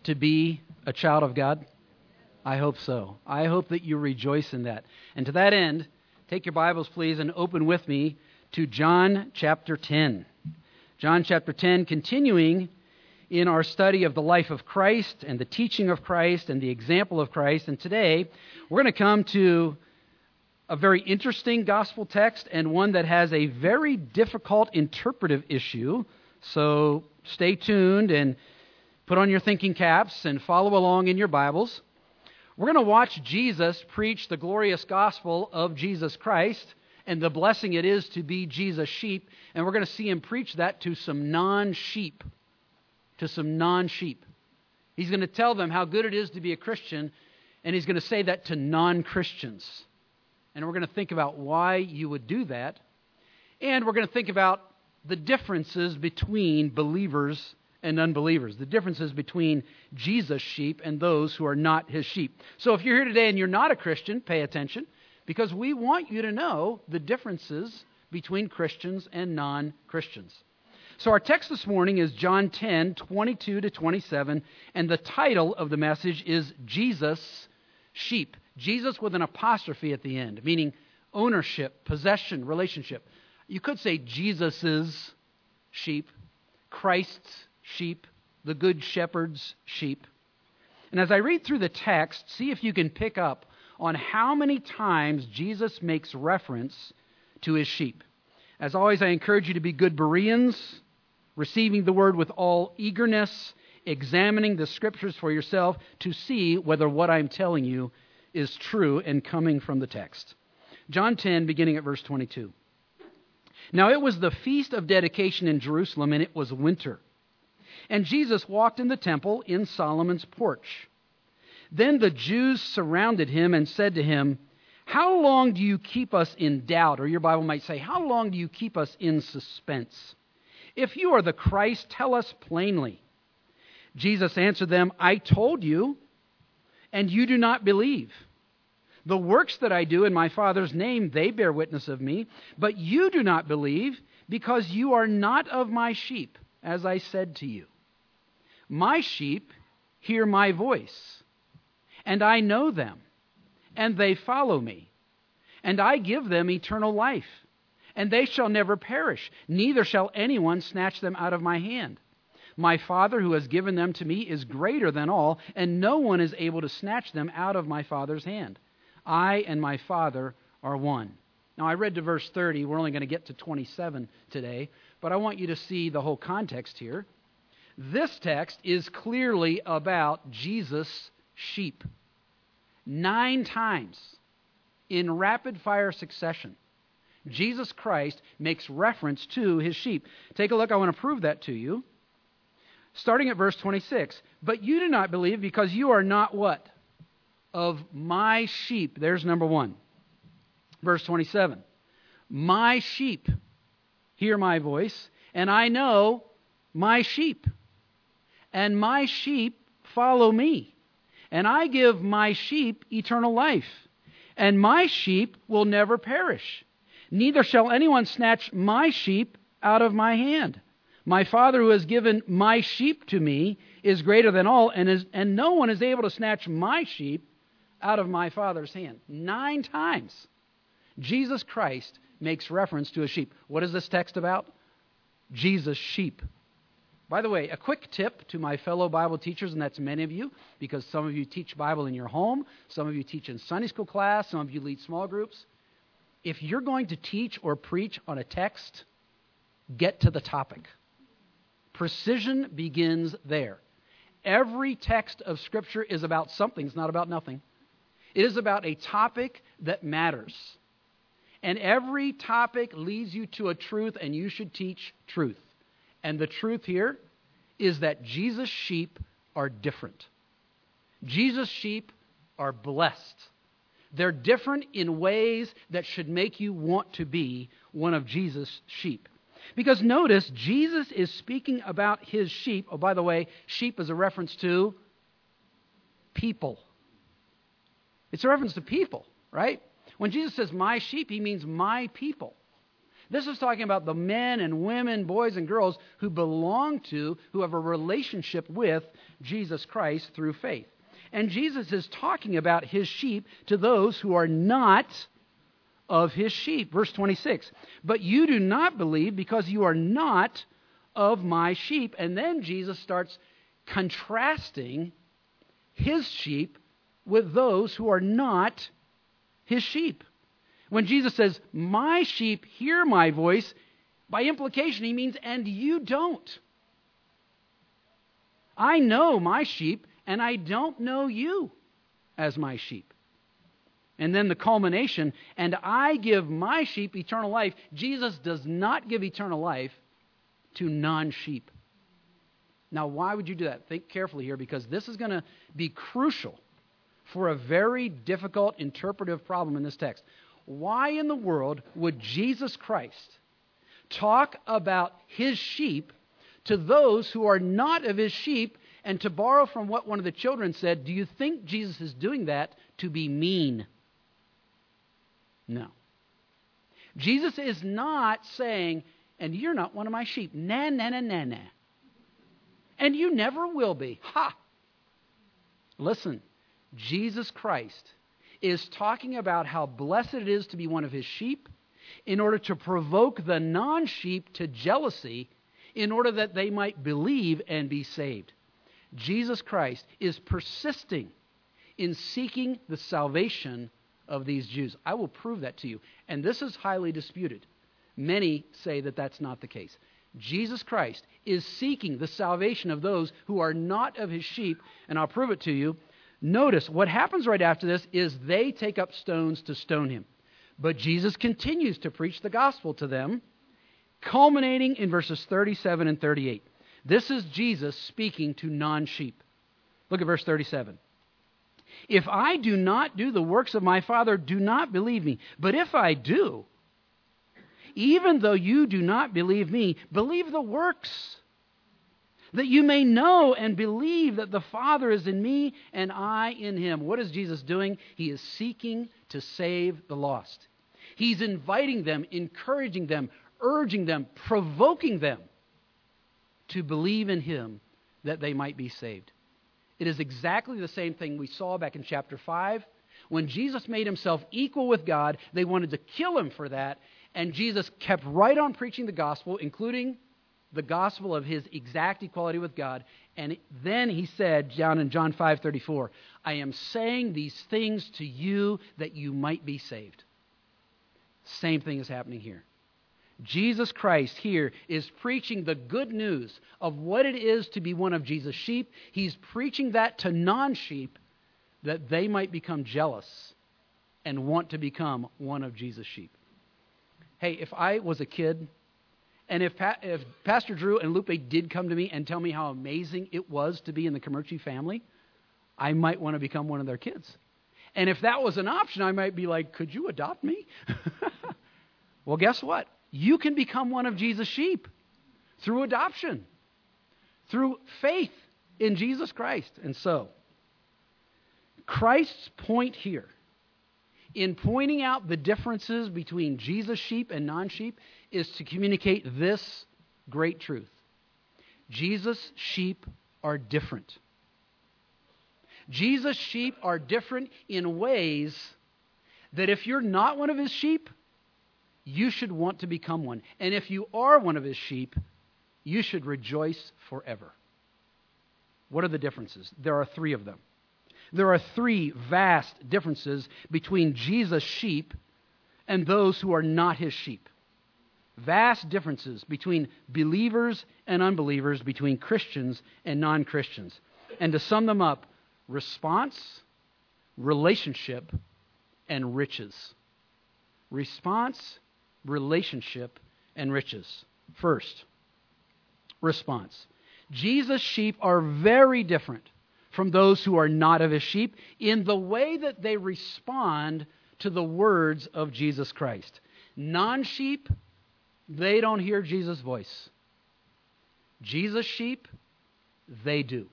blessed to be a child of God? I hope so. I hope that you rejoice in that. And to that end, take your Bibles, please, and open with me to John chapter 10. John chapter 10, continuing in our study of the life of Christ and the teaching of Christ and the example of Christ. And today, we're going to come to a very interesting gospel text and one that has a very difficult interpretive issue. So stay tuned and put on your thinking caps and follow along in your Bibles. We're going to watch Jesus preach the glorious gospel of Jesus Christ and the blessing it is to be Jesus' sheep. And we're going to see him preach that to some non-sheep. He's going to tell them how good it is to be a Christian, and he's going to say that to non-Christians. And we're going to think about why you would do that. And we're going to think about the differences between believers and unbelievers, the differences between Jesus' sheep and those who are not his sheep. So if you're here today and you're not a Christian, pay attention, because we want you to know the differences between Christians and non-Christians. So our text this morning is John 10, 22 to 27, and the title of the message is Jesus' Sheep. Jesus with an apostrophe at the end, meaning ownership, possession, relationship. You could say Jesus's sheep, Christ's sheep, the Good Shepherd's sheep. And as I read through the text, see if you can pick up on how many times Jesus makes reference to his sheep. As always, I encourage you to be good Bereans, receiving the word with all eagerness, examining the scriptures for yourself to see whether what I'm telling you is true and coming from the text. John 10, beginning at verse 22. Now it was the feast of dedication in Jerusalem, and it was winter. And Jesus walked in the temple in Solomon's porch. Then the Jews surrounded him and said to him, "How long do you keep us in doubt?" Or your Bible might say, "How long do you keep us in suspense? If you are the Christ, tell us plainly." Jesus answered them, "I told you, and you do not believe. The works that I do in my Father's name, they bear witness of me, but you do not believe because you are not of my sheep, as I said to you. My sheep hear my voice, and I know them, and they follow me, and I give them eternal life. And they shall never perish, neither shall anyone snatch them out of my hand. My Father who has given them to me is greater than all, and no one is able to snatch them out of my Father's hand. I and my Father are one." Now, I read to verse 30. We're only going to get to 27 today, but I want you to see the whole context here. This text is clearly about Jesus' sheep. 9 times in rapid-fire succession, Jesus Christ makes reference to his sheep. Take a look. I want to prove that to you. Starting at verse 26. "But you do not believe because you are not" what? "Of my sheep." There's number 1. Verse 27. "My sheep hear my voice, and I know my sheep. And my sheep follow me. And I give my sheep eternal life. And my sheep will never perish. Neither shall anyone snatch my sheep out of my hand. My Father who has given my sheep to me is greater than all, and no one is able to snatch my sheep out of my Father's hand." 9 times Jesus Christ makes reference to a sheep. What is this text about? Jesus' sheep. By the way, a quick tip to my fellow Bible teachers, and that's many of you, because some of you teach Bible in your home, some of you teach in Sunday school class, some of you lead small groups. If you're going to teach or preach on a text, get to the topic. Precision begins there. Every text of Scripture is about something. It's not about nothing. It is about a topic that matters. And every topic leads you to a truth, and you should teach truth. And the truth here is that Jesus' sheep are different. Jesus' sheep are blessed. They're different in ways that should make you want to be one of Jesus' sheep. Because notice, Jesus is speaking about his sheep. Oh, by the way, sheep is a reference to people. It's a reference to people, right? When Jesus says my sheep, he means my people. This is talking about the men and women, boys and girls who belong to, who have a relationship with Jesus Christ through faith. And Jesus is talking about his sheep to those who are not of his sheep. Verse 26, but you do not believe because you are not of my sheep. And then Jesus starts contrasting his sheep with those who are not his sheep. When Jesus says, my sheep hear my voice, by implication he means, and you don't. I know my sheep, and I don't know you as my sheep. And then the culmination, and I give my sheep eternal life. Jesus does not give eternal life to non-sheep. Now, why would you do that? Think carefully here, because this is going to be crucial for a very difficult interpretive problem in this text. Why in the world would Jesus Christ talk about his sheep to those who are not of his sheep? And to borrow from what one of the children said, do you think Jesus is doing that to be mean? No. Jesus is not saying, and you're not one of my sheep. Nah, nah, nah, nah, nah. And you never will be. Ha! Listen, Jesus Christ is talking about how blessed it is to be one of his sheep in order to provoke the non-sheep to jealousy in order that they might believe and be saved. Jesus Christ is persisting in seeking the salvation of these Jews. I will prove that to you. And this is highly disputed. Many say that that's not the case. Jesus Christ is seeking the salvation of those who are not of his sheep, and I'll prove it to you. Notice what happens right after this is they take up stones to stone him. But Jesus continues to preach the gospel to them, culminating in verses 37 and 38. This is Jesus speaking to non-sheep. Look at verse 37. If I do not do the works of my Father, do not believe me. But if I do, even though you do not believe me, believe the works, that you may know and believe that the Father is in me and I in him. What is Jesus doing? He is seeking to save the lost. He's inviting them, encouraging them, urging them, provoking them to believe in him that they might be saved. It is exactly the same thing we saw back in chapter 5. When Jesus made himself equal with God, they wanted to kill him for that, and Jesus kept right on preaching the gospel, including the gospel of his exact equality with God. And then he said, down in John 5:34, I am saying these things to you that you might be saved. Same thing is happening here. Jesus Christ here is preaching the good news of what it is to be one of Jesus' sheep. He's preaching that to non-sheep that they might become jealous and want to become one of Jesus' sheep. Hey, if I was a kid, and if Pastor Drew and Lupe did come to me and tell me how amazing it was to be in the Camerci family, I might want to become one of their kids. And if that was an option, I might be like, could you adopt me? Well, guess what? You can become one of Jesus' sheep through adoption, through faith in Jesus Christ. And so, Christ's point here, in pointing out the differences between Jesus' sheep and non-sheep, is to communicate this great truth. Jesus' sheep are different. Jesus' sheep are different in ways that if you're not one of his sheep, you should want to become one. And if you are one of his sheep, you should rejoice forever. What are the differences? There are three of them. There are three vast differences between Jesus' sheep and those who are not his sheep. Vast differences between believers and unbelievers, between Christians and non-Christians. And to sum them up, response, relationship, and riches. Response, relationship, and riches. First, response. Jesus' sheep are very different from those who are not of his sheep in the way that they respond to the words of Jesus Christ. Non-sheep, they don't hear Jesus' voice. Jesus' sheep, they do.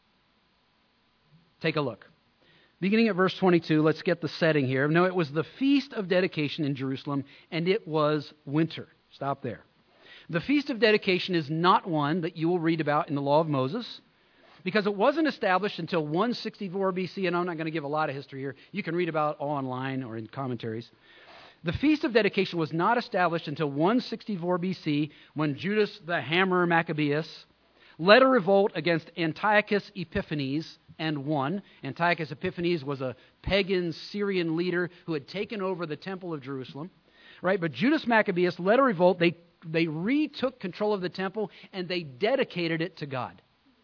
Take a look. Beginning at verse 22, let's get the setting here. Now, it was the feast of dedication in Jerusalem, and it was winter. Stop there. The Feast of Dedication is not one that you will read about in the Law of Moses, because it wasn't established until 164 BC, and I'm not going to give a lot of history here. You can read about it all online or in commentaries. The Feast of Dedication was not established until 164 BC, when Judas the Hammer Maccabeus led a revolt against Antiochus Epiphanes and won. Antiochus Epiphanes was a pagan Syrian leader who had taken over the Temple of Jerusalem. Right? But Judas Maccabeus led a revolt. They retook control of the temple and they dedicated it to God.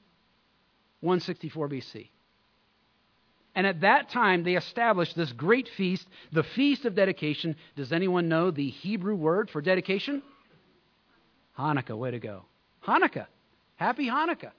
164 BC. And at that time, they established this great feast, the Feast of Dedication. Does anyone know the Hebrew word for dedication? Hanukkah. Way to go. Hanukkah. Happy Hanukkah.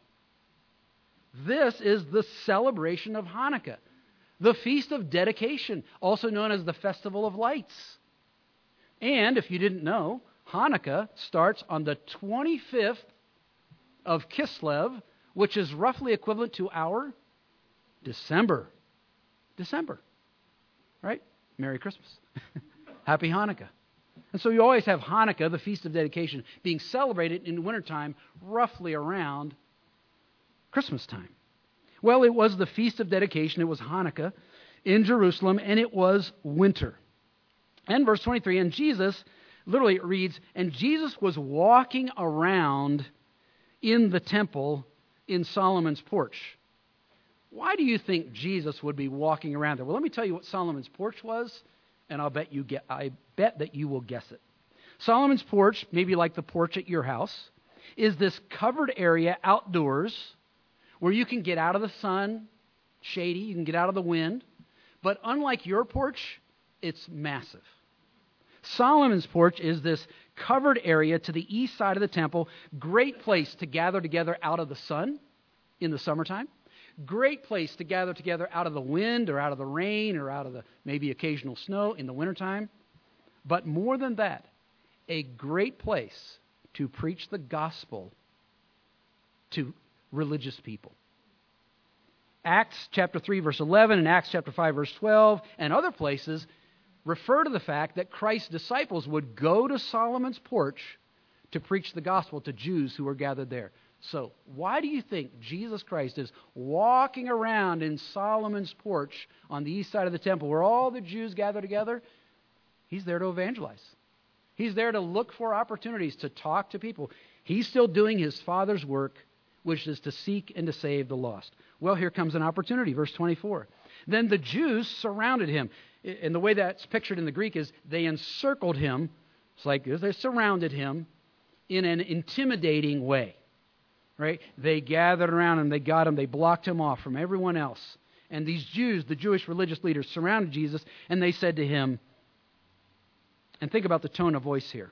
This is the celebration of Hanukkah, the Feast of Dedication, also known as the Festival of Lights. And if you didn't know, Hanukkah starts on the 25th of Kislev, which is roughly equivalent to our December. December. Right? Merry Christmas. Happy Hanukkah. And so you always have Hanukkah, the Feast of Dedication, being celebrated in wintertime, roughly around Christmas time. Well, it was the Feast of Dedication. It was Hanukkah in Jerusalem, and it was winter. And verse 23, and Jesus, literally it reads, and Jesus was walking around in the temple in Solomon's porch. Why do you think Jesus would be walking around there? Well, let me tell you what Solomon's porch was, and I bet that you will guess it. Solomon's porch, maybe like the porch at your house, is this covered area outdoors where you can get out of the sun, shady, you can get out of the wind. But unlike your porch, it's massive. Solomon's porch is this covered area to the east side of the temple, great place to gather together out of the sun in the summertime, great place to gather together out of the wind or out of the rain or out of the maybe occasional snow in the wintertime. But more than that, a great place to preach the gospel to religious people. Acts chapter 3 verse 11 and Acts chapter 5 verse 12 and other places refer to the fact that Christ's disciples would go to Solomon's porch to preach the gospel to Jews who were gathered there. So, why do you think Jesus Christ is walking around in Solomon's porch on the east side of the temple where all the Jews gather together? He's there to evangelize. He's there to look for opportunities to talk to people. He's still doing his Father's work, which is to seek and to save the lost. Well, here comes an opportunity, verse 24. Then the Jews surrounded him. And the way that's pictured in the Greek is they encircled him. It's like this. They surrounded him in an intimidating way. Right? They gathered around him. They got him. They blocked him off from everyone else. And these Jews, the Jewish religious leaders, surrounded Jesus, and they said to him, and think about the tone of voice here.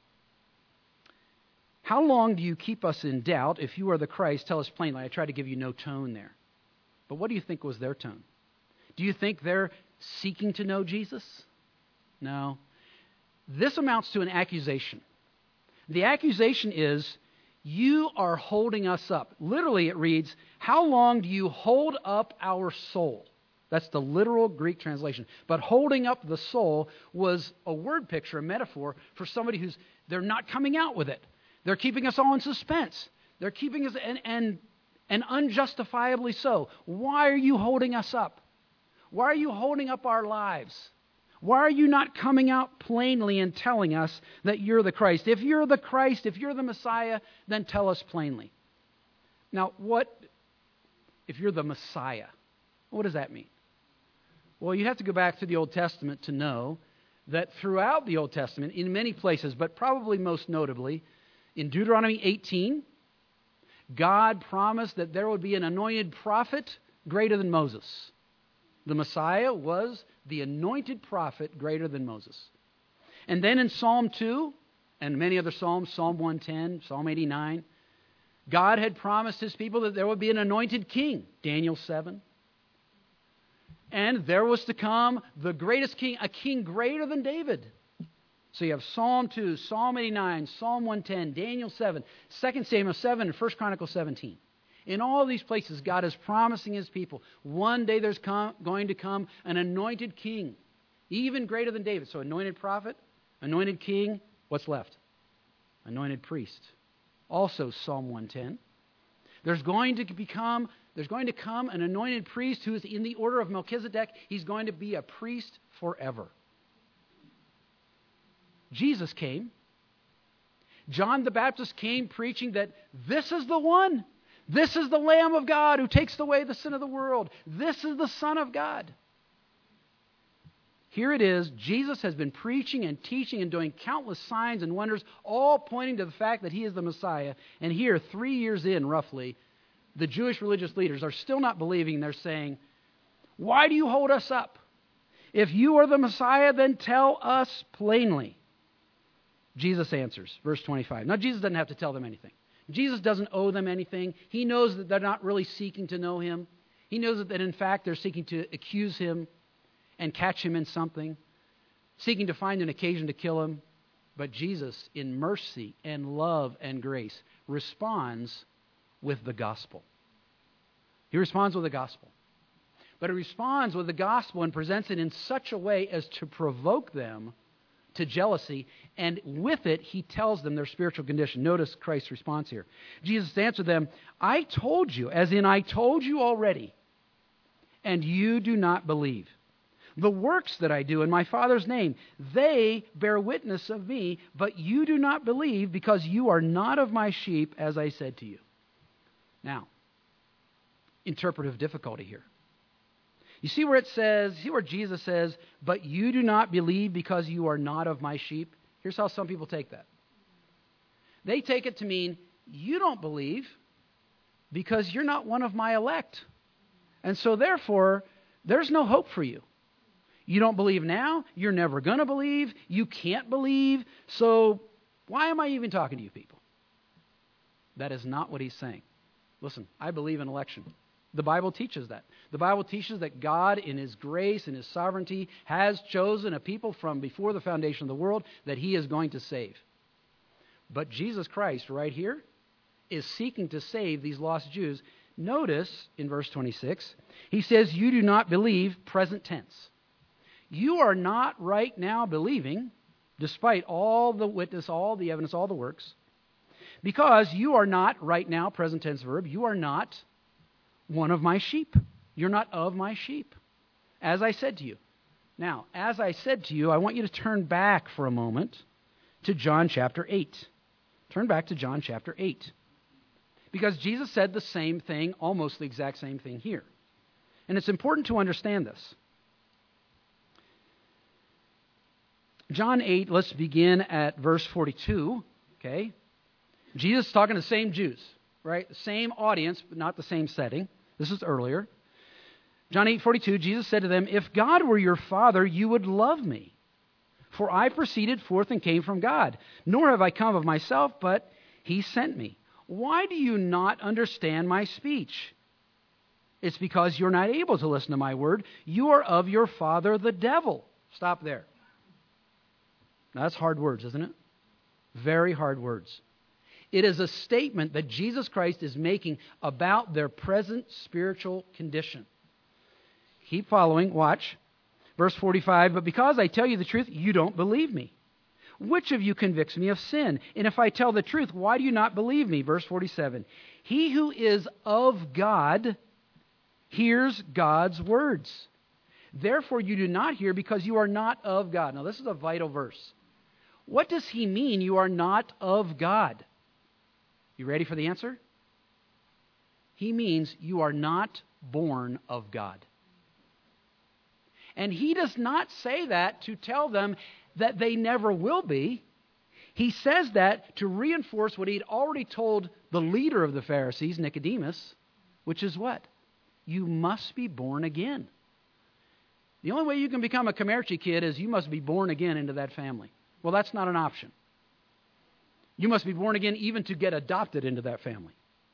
How long do you keep us in doubt? If you are the Christ, tell us plainly. I tried to give you no tone there. But what do you think was their tone? Do you think they're seeking to know Jesus? No. This amounts to an accusation. The accusation is, you are holding us up. Literally it reads, how long do you hold up our soul? That's the literal Greek translation. But holding up the soul was a word picture, a metaphor for somebody they're not coming out with it. They're keeping us all in suspense. They're keeping us, and unjustifiably so. Why are you holding us up? Why are you holding up our lives? Why are you not coming out plainly and telling us that you're the Christ? If you're the Christ, if you're the Messiah, then tell us plainly. Now, if you're the Messiah, what does that mean? Well, you have to go back to the Old Testament to know that throughout the Old Testament, in many places, but probably most notably, in Deuteronomy 18, God promised that there would be an anointed prophet greater than Moses. The Messiah was the anointed prophet greater than Moses. And then in Psalm 2 and many other Psalms, Psalm 110, Psalm 89, God had promised his people that there would be an anointed king, Daniel 7. And there was to come the greatest king, a king greater than David. So you have Psalm 2, Psalm 89, Psalm 110, Daniel 7, 2 Samuel 7, and 1 Chronicles 17. In all these places, God is promising his people, one day there's going to come an anointed king, even greater than David. So anointed prophet, anointed king, what's left? anointed priest. Also Psalm 110. There's going to come an anointed priest who is in the order of Melchizedek. He's going to be a priest forever. Jesus came. John the Baptist came preaching that this is the one. This is the Lamb of God who takes away the sin of the world. This is the Son of God. Here it is. Jesus has been preaching and teaching and doing countless signs and wonders, all pointing to the fact that he is the Messiah. And here, 3 years in, roughly, the Jewish religious leaders are still not believing. They're saying, why do you hold us up? If you are the Messiah, then tell us plainly. Jesus answers, verse 25. Now, Jesus doesn't have to tell them anything. Jesus doesn't owe them anything. He knows that they're not really seeking to know him. He knows that in fact they're seeking to accuse him and catch him in something, seeking to find an occasion to kill him. But Jesus, in mercy and love and grace, responds with the gospel. He responds with the gospel. But he responds with the gospel and presents it in such a way as to provoke them to jealousy, and with it, he tells them their spiritual condition. Notice Christ's response here. Jesus answered them, I told you, as in I told you already, and you do not believe. The works that I do in my Father's name, they bear witness of me, but you do not believe because you are not of my sheep, as I said to you. Now, interpretive difficulty here. You see where Jesus says, but you do not believe because you are not of my sheep? Here's how some people take that. They take it to mean, you don't believe because you're not one of my elect. And so therefore, there's no hope for you. You don't believe now, you're never going to believe, you can't believe, so why am I even talking to you people? That is not what he's saying. Listen, I believe in election. The Bible teaches that. The Bible teaches that God, in his grace and his sovereignty, has chosen a people from before the foundation of the world that he is going to save. But Jesus Christ, right here, is seeking to save these lost Jews. Notice, in verse 26, he says, you do not believe, present tense. You are not right now believing, despite all the witness, all the evidence, all the works, because you are not right now, present tense verb, you are not one of my sheep. You're not of my sheep, as I said to you. Now, as I said to you, I want you to turn back for a moment to John chapter 8. Turn back to John chapter 8. Because Jesus said the same thing, almost the exact same thing here. And it's important to understand this. John 8, let's begin at verse 42, okay? Jesus is talking to the same Jews, right? The same audience, but not the same setting. This is earlier. John 8:42, Jesus said to them, if God were your Father, you would love me. For I proceeded forth and came from God. Nor have I come of myself, but he sent me. Why do you not understand my speech? It's because you're not able to listen to my word. You are of your father, the devil. Stop there. Now, that's hard words, isn't it? Very hard words. It is a statement that Jesus Christ is making about their present spiritual condition. Keep following. Watch. Verse 45, but because I tell you the truth, you don't believe me. Which of you convicts me of sin? And if I tell the truth, why do you not believe me? Verse 47, he who is of God hears God's words. Therefore you do not hear because you are not of God. Now this is a vital verse. What does he mean you are not of God? You ready for the answer? He means you are not born of God. And he does not say that to tell them that they never will be. He says that to reinforce what he'd already told the leader of the Pharisees, Nicodemus, which is what? You must be born again. The only way you can become a Comanche kid is you must be born again into that family. Well, that's not an option. You must be born again even to get adopted into that family.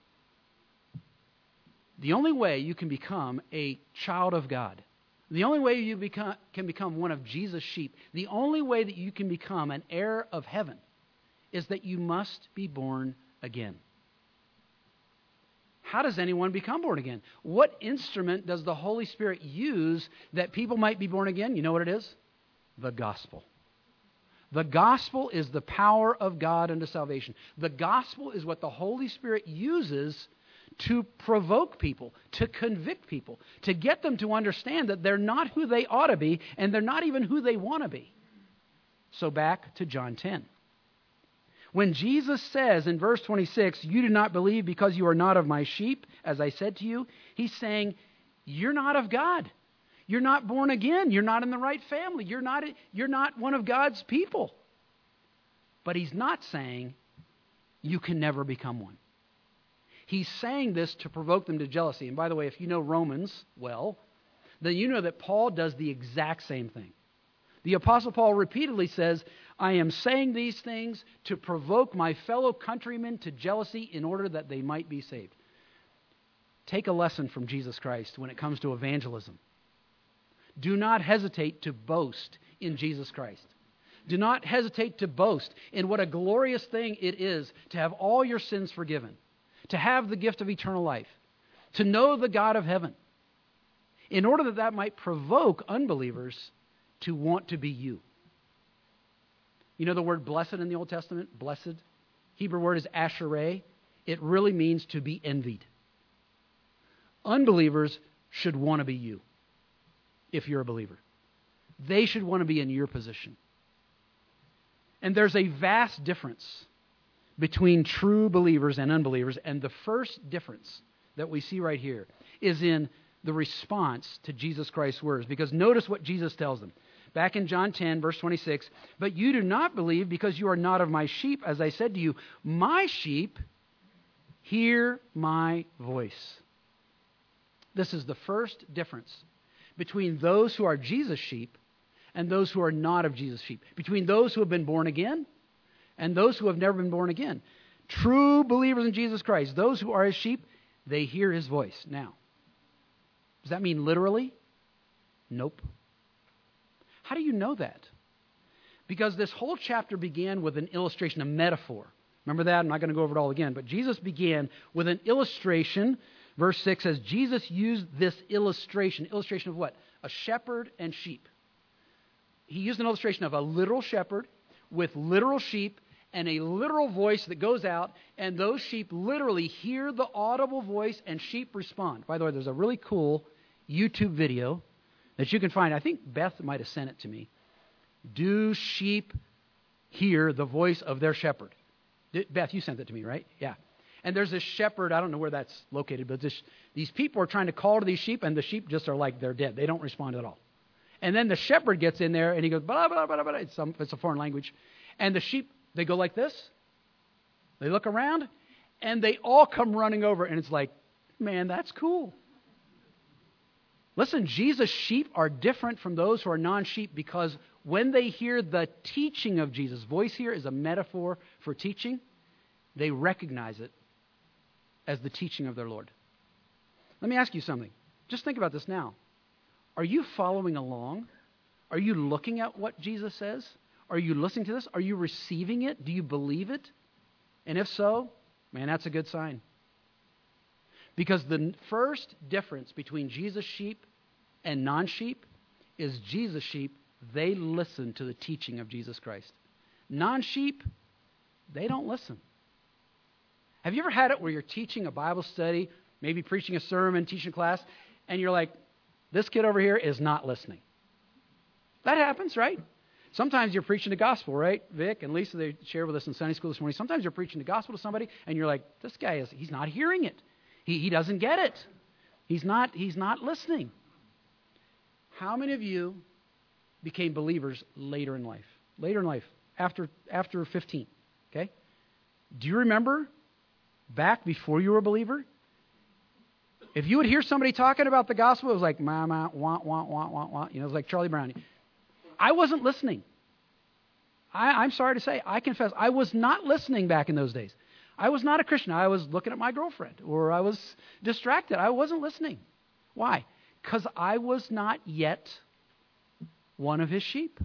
The only way you can become a child of God, the only way you can become one of Jesus' sheep, the only way that you can become an heir of heaven is that you must be born again. How does anyone become born again? What instrument does the Holy Spirit use that people might be born again? You know what it is? The gospel. The gospel is the power of God unto salvation. The gospel is what the Holy Spirit uses to provoke people, to convict people, to get them to understand that they're not who they ought to be, and they're not even who they want to be. So back to John 10. When Jesus says in verse 26, you do not believe because you are not of my sheep, as I said to you, he's saying, you're not of God. You're not born again. You're not in the right family. You're not one of God's people. But he's not saying you can never become one. He's saying this to provoke them to jealousy. And by the way, if you know Romans well, then you know that Paul does the exact same thing. The Apostle Paul repeatedly says, I am saying these things to provoke my fellow countrymen to jealousy in order that they might be saved. Take a lesson from Jesus Christ when it comes to evangelism. Do not hesitate to boast in Jesus Christ. Do not hesitate to boast in what a glorious thing it is to have all your sins forgiven, to have the gift of eternal life, to know the God of heaven, in order that that might provoke unbelievers to want to be you. You know the word blessed in the Old Testament? Blessed. Hebrew word is ashereh. It really means to be envied. Unbelievers should want to be you if you're a believer. They should want to be in your position. And there's a vast difference between true believers and unbelievers. And the first difference that we see right here is in the response to Jesus Christ's words. Because notice what Jesus tells them. Back in John 10, verse 26, but you do not believe because you are not of my sheep. As I said to you, my sheep hear my voice. This is the first difference between those who are Jesus' sheep and those who are not of Jesus' sheep. Between those who have been born again and those who have never been born again. True believers in Jesus Christ, those who are his sheep, they hear his voice. Now, does that mean literally? Nope. How do you know that? Because this whole chapter began with an illustration, a metaphor. Remember that? I'm not going to go over it all again. But Jesus began with an illustration. Verse 6 says, Jesus used this illustration. Illustration of what? A shepherd and sheep. He used an illustration of a literal shepherd with literal sheep and a literal voice that goes out, and those sheep literally hear the audible voice and sheep respond. By the way, there's a really cool YouTube video that you can find. I think Beth might have sent it to me. Do sheep hear the voice of their shepherd? Beth, you sent it to me, right? Yeah. And there's this shepherd, I don't know where that's located, but these people are trying to call to these sheep, and the sheep just are like they're dead. They don't respond at all. And then the shepherd gets in there, and he goes, blah, blah, blah, blah, blah. It's a foreign language. And the sheep, they go like this. They look around, and they all come running over, and it's like, man, that's cool. Listen, Jesus' sheep are different from those who are non-sheep because when they hear the teaching of Jesus, voice here is a metaphor for teaching, they recognize it as the teaching of their Lord. Let me ask you something. Just think about this now. Are you following along? Are you looking at what Jesus says? Are you listening to this? Are you receiving it? Do you believe it? And if so, man, that's a good sign. Because the first difference between Jesus' sheep and non-sheep is Jesus' sheep, they listen to the teaching of Jesus Christ. Non-sheep, they don't listen. Have you ever had it where you're teaching a Bible study, maybe preaching a sermon, teaching a class, and you're like, this kid over here is not listening? That happens, right? Sometimes you're preaching the gospel, right? Vic and Lisa, they shared with us in Sunday school this morning. Sometimes you're preaching the gospel to somebody, and you're like, this guy he's not hearing it. He doesn't get it. He's not listening. How many of you became believers later in life? Later in life, after 15, okay? Do you remember back before you were a believer? If you would hear somebody talking about the gospel, it was like, mama, wah, wah, wah, wah, wah. You know, it was like Charlie Brown. I wasn't listening. I'm sorry to say, I confess, I was not listening back in those days. I was not a Christian. I was looking at my girlfriend, or I was distracted. I wasn't listening. Why? Because I was not yet one of his sheep.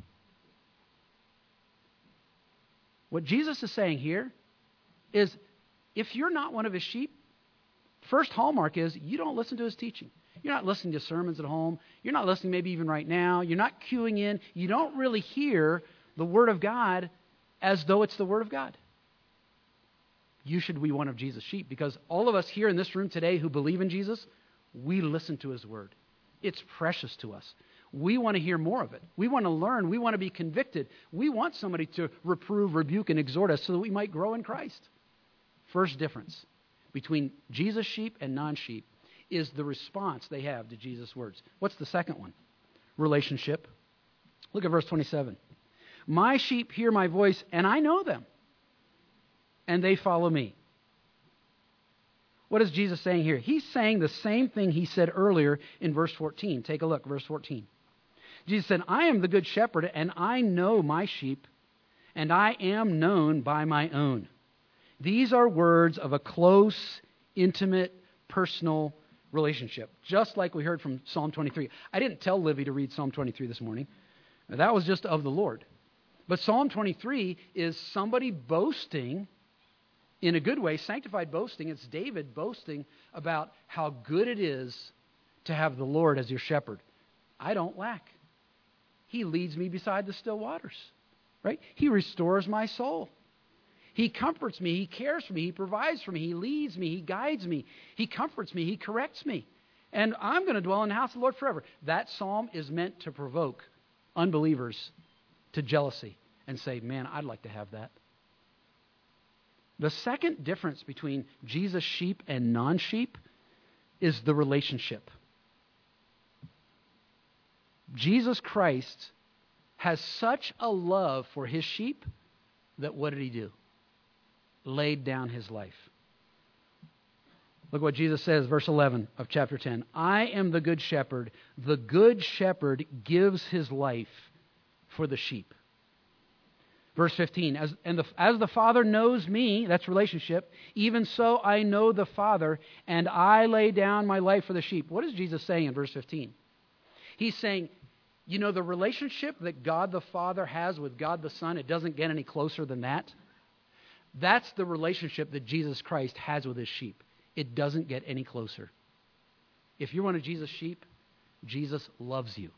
What Jesus is saying here is, if you're not one of his sheep, first hallmark is you don't listen to his teaching. You're not listening to sermons at home. You're not listening maybe even right now. You're not queuing in. You don't really hear the Word of God as though it's the Word of God. You should be one of Jesus' sheep, because all of us here in this room today who believe in Jesus, we listen to His Word. It's precious to us. We want to hear more of it. We want to learn. We want to be convicted. We want somebody to reprove, rebuke, and exhort us so that we might grow in Christ. First difference between Jesus' sheep and non-sheep is the response they have to Jesus' words. What's the second one? Relationship. Look at verse 27. My sheep hear my voice, and I know them, and they follow me. What is Jesus saying here? He's saying the same thing he said earlier in verse 14. Take a look, verse 14. Jesus said, I am the good shepherd, and I know my sheep, and I am known by my own. These are words of a close, intimate, personal relationship, just like we heard from Psalm 23. I didn't tell Livy to read Psalm 23 this morning. That was just of the Lord. But Psalm 23 is somebody boasting in a good way, sanctified boasting. It's David boasting about how good it is to have the Lord as your shepherd. I don't lack. He leads me beside the still waters, right? He restores my soul. He comforts me. He cares for me. He provides for me. He leads me. He guides me. He comforts me. He corrects me. And I'm going to dwell in the house of the Lord forever. That psalm is meant to provoke unbelievers to jealousy and say, man, I'd like to have that. The second difference between Jesus' sheep and non-sheep is the relationship. Jesus Christ has such a love for His sheep that what did He do? Laid down His life. Look what Jesus says, verse 11 of chapter 10. I am the good shepherd. The good shepherd gives his life for the sheep. Verse 15, as the Father knows me, that's relationship, even so I know the Father, and I lay down my life for the sheep. What is Jesus saying in verse 15? He's saying, you know, the relationship that God the Father has with God the Son, it doesn't get any closer than that. That's the relationship that Jesus Christ has with His sheep. It doesn't get any closer. If you're one of Jesus' sheep, Jesus loves you.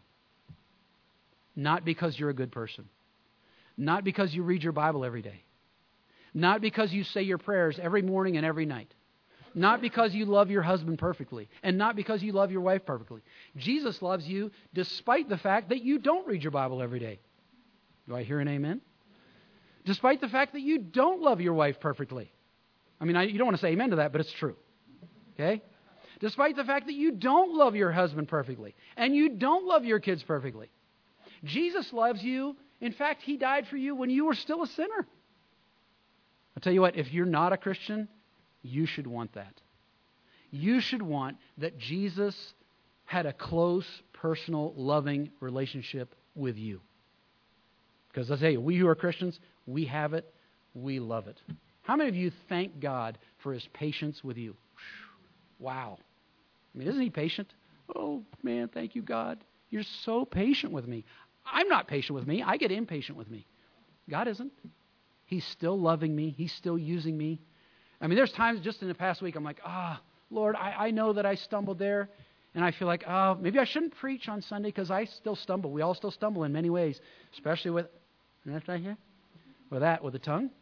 Not because you're a good person. Not because you read your Bible every day. Not because you say your prayers every morning and every night. Not because you love your husband perfectly. And not because you love your wife perfectly. Jesus loves you despite the fact that you don't read your Bible every day. Do I hear an amen? Despite the fact that you don't love your wife perfectly. I mean, you don't want to say amen to that, but it's true. Okay? Despite the fact that you don't love your husband perfectly. And you don't love your kids perfectly. Jesus loves you. In fact, He died for you when you were still a sinner. I'll tell you what, if you're not a Christian, you should want that. You should want that Jesus had a close, personal, loving relationship with you. Because I'll tell you, we who are Christians, we have it, we love it. How many of you thank God for His patience with you? Wow. I mean, isn't He patient? Oh, man, thank you, God. You're so patient with me. I'm not patient with me. I get impatient with me. God isn't. He's still loving me. He's still using me. I mean, there's times just in the past week I'm like, Lord, I know that I stumbled there. And I feel like, maybe I shouldn't preach on Sunday because I still stumble. We all still stumble in many ways, especially with, that's right here, with the tongue.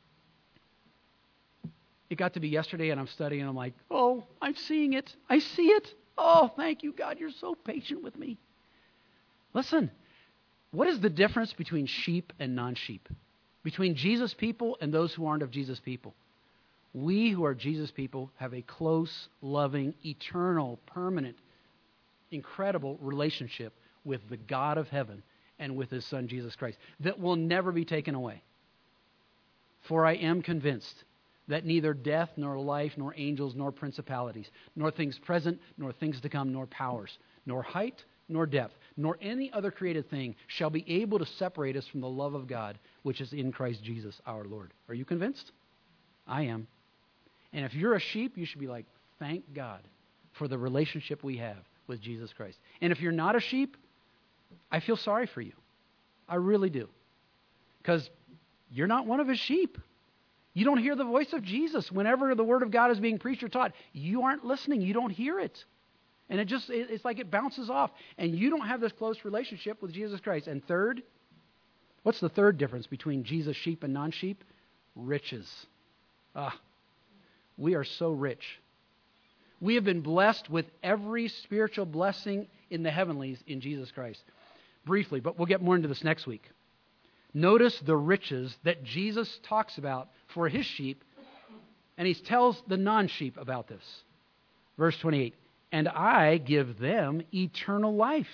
It got to be yesterday and I'm studying and I'm like, oh, I'm seeing it. I see it. Oh, thank you, God. You're so patient with me. Listen, what is the difference between sheep and non-sheep? Between Jesus people and those who aren't of Jesus people? We who are Jesus people have a close, loving, eternal, permanent, incredible relationship with the God of heaven and with His Son, Jesus Christ, that will never be taken away. For I am convinced that neither death, nor life, nor angels, nor principalities, nor things present, nor things to come, nor powers, nor height, nor depth, nor any other created thing shall be able to separate us from the love of God, which is in Christ Jesus our Lord. Are you convinced? I am. And if you're a sheep, you should be like, thank God for the relationship we have with Jesus Christ. And if you're not a sheep, I feel sorry for you. I really do. Because you're not one of His sheep. You don't hear the voice of Jesus whenever the Word of God is being preached or taught. You aren't listening. You don't hear it. And it's like it bounces off. And you don't have this close relationship with Jesus Christ. And third, What's the third difference between Jesus' sheep and non-sheep? Riches. We are so rich. We have been blessed with every spiritual blessing in the heavenlies in Jesus Christ. Briefly, but we'll get more into this next week. Notice the riches that Jesus talks about for his sheep, and he tells the non-sheep about this. Verse 28, and I give them eternal life.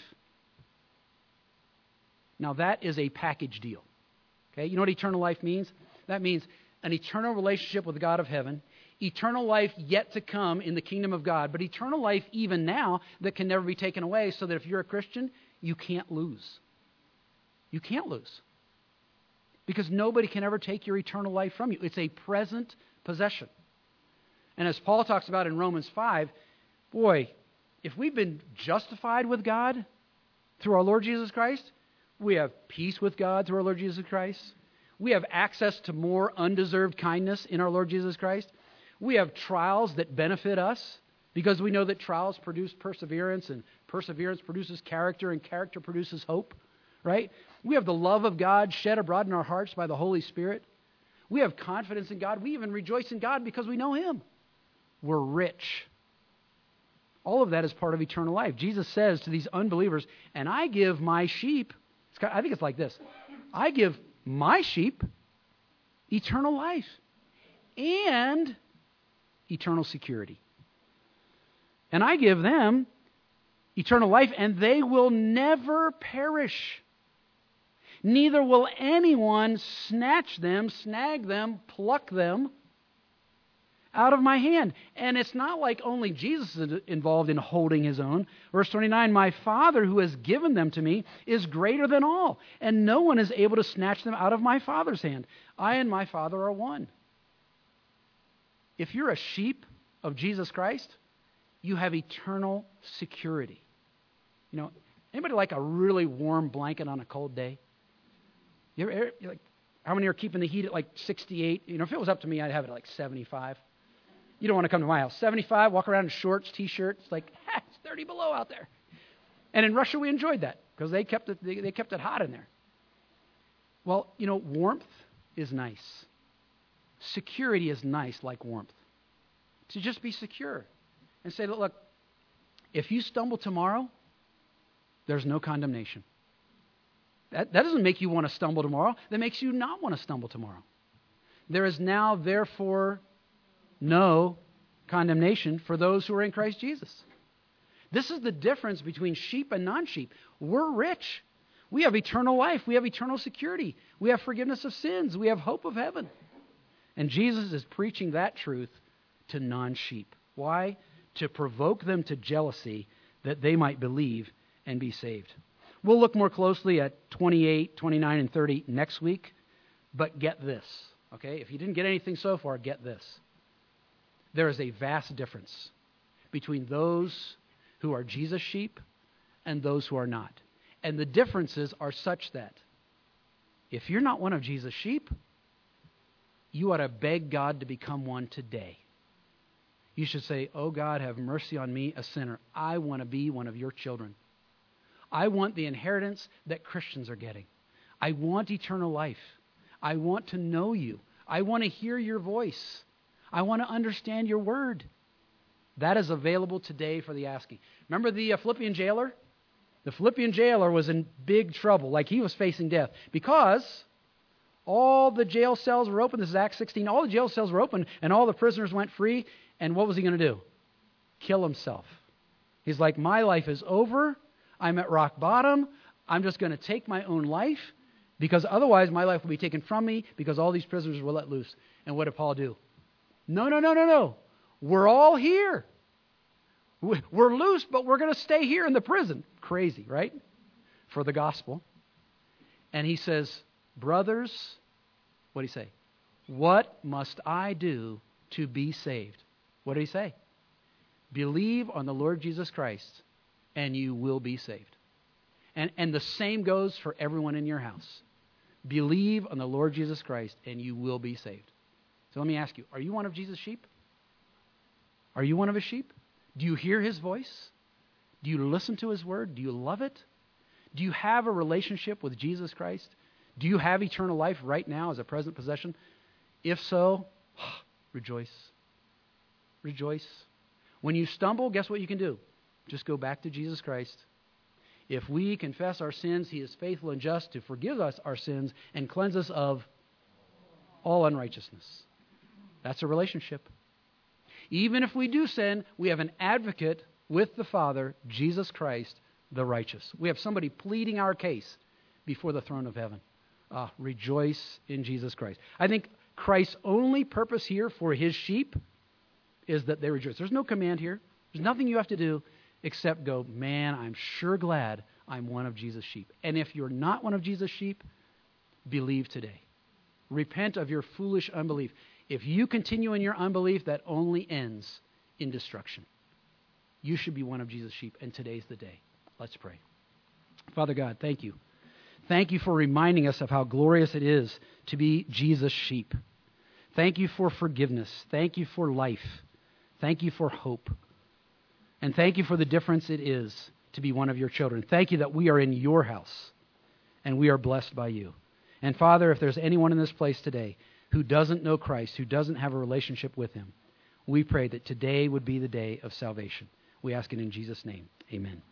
Now that is a package deal. Okay, you know what eternal life means? That means an eternal relationship with the God of heaven, eternal life yet to come in the kingdom of God, but eternal life even now that can never be taken away, so that if you're a Christian, you can't lose. You can't lose. Because nobody can ever take your eternal life from you. It's a present possession. And as Paul talks about in Romans 5, boy, if we've been justified with God through our Lord Jesus Christ, we have peace with God through our Lord Jesus Christ. We have access to more undeserved kindness in our Lord Jesus Christ. We have trials that benefit us because we know that trials produce perseverance, and perseverance produces character, and character produces hope, right? We have the love of God shed abroad in our hearts by the Holy Spirit. We have confidence in God. We even rejoice in God because we know Him. We're rich. All of that is part of eternal life. Jesus says to these unbelievers, and I give my sheep, I think it's like this, I give my sheep eternal life and eternal security. And I give them eternal life, and they will never perish. Neither will anyone snatch them, snag them, pluck them out of my hand. And it's not like only Jesus is involved in holding his own. Verse 29, my Father who has given them to me is greater than all, and no one is able to snatch them out of my Father's hand. I and my Father are one. If you're a sheep of Jesus Christ, you have eternal security. You know, anybody like a really warm blanket on a cold day? You're like, how many are keeping the heat at like 68? You know, if it was up to me, I'd have it at like 75. You don't want to come to my house. 75, walk around in shorts, T-shirts. It's like, it's 30 below out there. And in Russia, we enjoyed that because they kept it hot in there. Well, you know, warmth is nice. Security is nice like warmth. To just be secure and say, look, if you stumble tomorrow, there's no condemnation. That doesn't make you want to stumble tomorrow. That makes you not want to stumble tomorrow. There is now, therefore, no condemnation for those who are in Christ Jesus. This is the difference between sheep and non-sheep. We're rich. We have eternal life. We have eternal security. We have forgiveness of sins. We have hope of heaven. And Jesus is preaching that truth to non-sheep. Why? To provoke them to jealousy that they might believe and be saved. We'll look more closely at 28, 29, and 30 next week. But get this, okay? If you didn't get anything so far, get this. There is a vast difference between those who are Jesus' sheep and those who are not. And the differences are such that if you're not one of Jesus' sheep, you ought to beg God to become one today. You should say, oh God, have mercy on me, a sinner. I want to be one of your children. I want the inheritance that Christians are getting. I want eternal life. I want to know you. I want to hear your voice. I want to understand your word. That is available today for the asking. Remember the Philippian jailer? The Philippian jailer was in big trouble, like he was facing death, because all the jail cells were open. This is Acts 16. All the jail cells were open, and all the prisoners went free. And what was he going to do? Kill himself. He's like, my life is over. I'm at rock bottom. I'm just going to take my own life, because otherwise my life will be taken from me because all these prisoners were let loose. And what did Paul do? No. We're all here. We're loose, but we're going to stay here in the prison. Crazy, right? For the gospel. And he says, brothers, what did he say? What must I do to be saved? What did he say? Believe on the Lord Jesus Christ, and you will be saved. And the same goes for everyone in your house. Believe on the Lord Jesus Christ, and you will be saved. So let me ask you, are you one of Jesus' sheep? Are you one of his sheep? Do you hear his voice? Do you listen to his word? Do you love it? Do you have a relationship with Jesus Christ? Do you have eternal life right now as a present possession? If so, rejoice. Rejoice. When you stumble, guess what you can do? Just go back to Jesus Christ. If we confess our sins, He is faithful and just to forgive us our sins and cleanse us of all unrighteousness. That's a relationship. Even if we do sin, we have an advocate with the Father, Jesus Christ, the righteous. We have somebody pleading our case before the throne of heaven. Rejoice in Jesus Christ. I think Christ's only purpose here for His sheep is that they rejoice. There's no command here. There's nothing you have to do except go, man, I'm sure glad I'm one of Jesus' sheep. And if you're not one of Jesus' sheep, believe today. Repent of your foolish unbelief. If you continue in your unbelief, that only ends in destruction. You should be one of Jesus' sheep, and today's the day. Let's pray. Father God, thank you. Thank you for reminding us of how glorious it is to be Jesus' sheep. Thank you for forgiveness. Thank you for life. Thank you for hope. And thank you for the difference it is to be one of your children. Thank you that we are in your house and we are blessed by you. And Father, if there's anyone in this place today who doesn't know Christ, who doesn't have a relationship with Him, we pray that today would be the day of salvation. We ask it in Jesus' name. Amen.